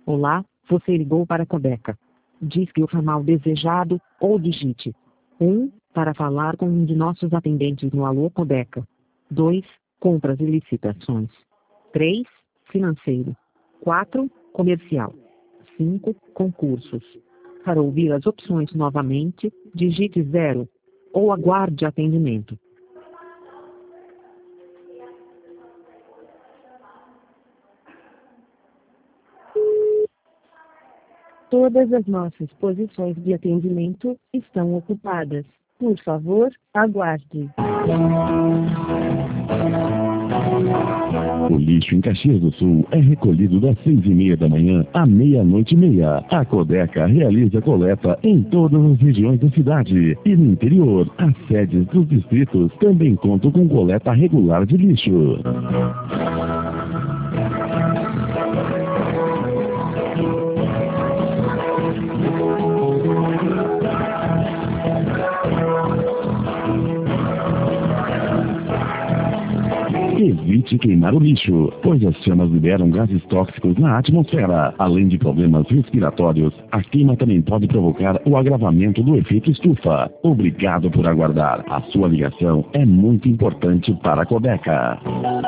Olá, você ligou para a Codeca. Disque o ramal desejado, ou digite 1, para falar com um de nossos atendentes no Alô Codeca. 2, compras e licitações. 3, financeiro. 4, comercial. 5, concursos. Para ouvir as opções novamente, digite 0. Ou aguarde atendimento. Todas as nossas posições de atendimento estão ocupadas. Por favor, aguarde. O lixo em Caxias do Sul é recolhido das 6h30 da manhã à 00:30. A Codeca realiza coleta em todas as regiões da cidade. E no interior, as sedes dos distritos também contam com coleta regular de lixo. Evite queimar o lixo, pois as chamas liberam gases tóxicos na atmosfera. Além de problemas respiratórios, a queima também pode provocar o agravamento do efeito estufa. Obrigado por aguardar. A sua ligação é muito importante para a Codeca.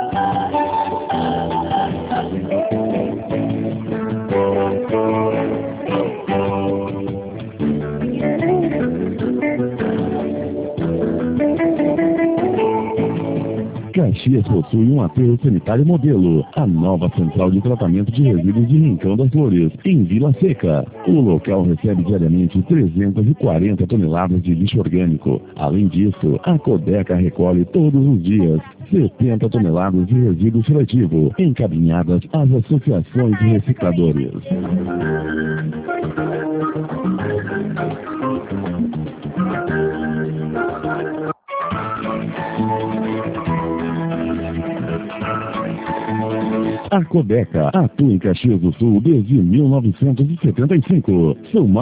Caxias possui um aterro sanitário modelo, a nova central de tratamento de resíduos de Rincão das Flores, em Vila Seca. O local recebe diariamente 340 toneladas de lixo orgânico. Além disso, a Codeca recolhe todos os dias 70 toneladas de resíduo seletivo, encaminhadas às associações de recicladores. A Codeca atua em Caxias do Sul desde 1975. São